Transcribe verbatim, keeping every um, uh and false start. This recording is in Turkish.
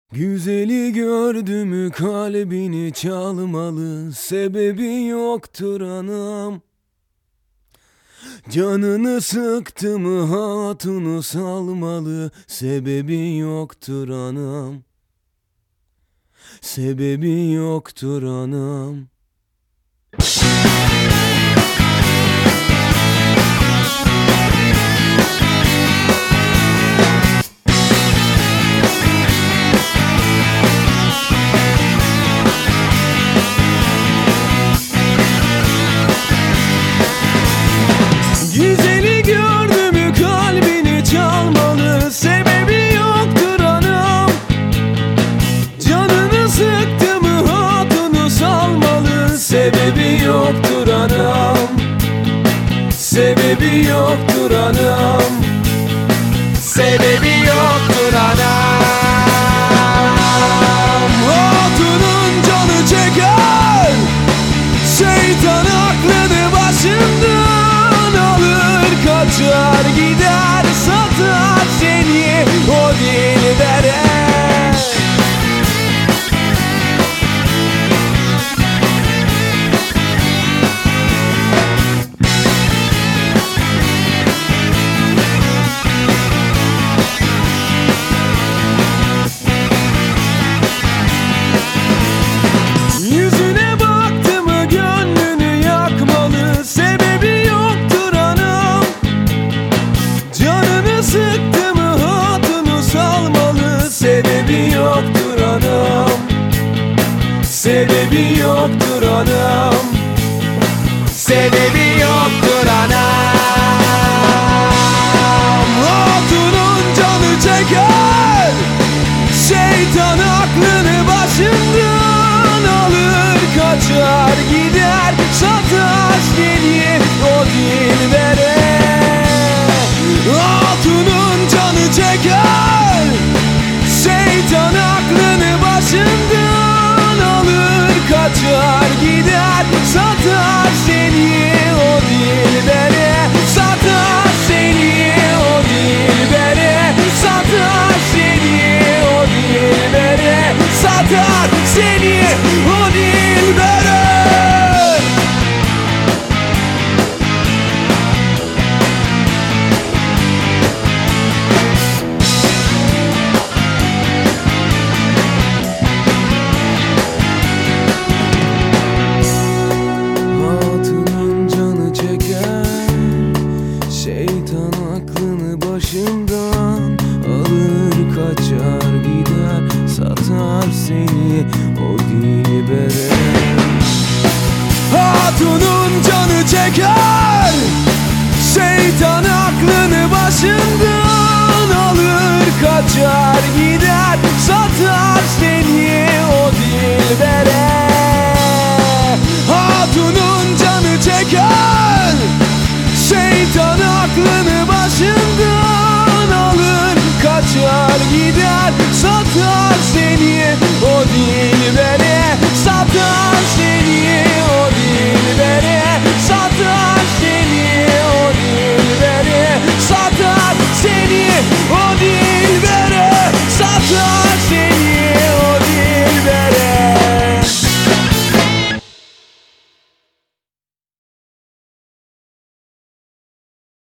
Güzeli gördü mü kalbini çalmalı, sebebi yoktur anam. Canını sıktı mı hatunu salmalı, sebebi yoktur anam. Sebebi yoktur anam. Güzeli gördü mü kalbini çalmalı, sebebi yoktur anam. Canını sıktı mı hatunu salmalı, sebebi yoktur anam. Sebebi yoktur anam. Sebebi yoktur anam. Hatunun canı çeker, şeytan aklını başından alır, kaçar gider satar seni o dilbere. Yüzüne baktı mı gönlünü yakmalı, sebebi yoktur anam. Canını sıktı mı hatunu salmalı, sebebi yoktur anam. Sebebi yoktur anam. Sebebi yoktur anam. Hatunun canı çeker, şeytan aklını başından alır, kaçar gider satar seni o dilbere. Hatunun canı çeker,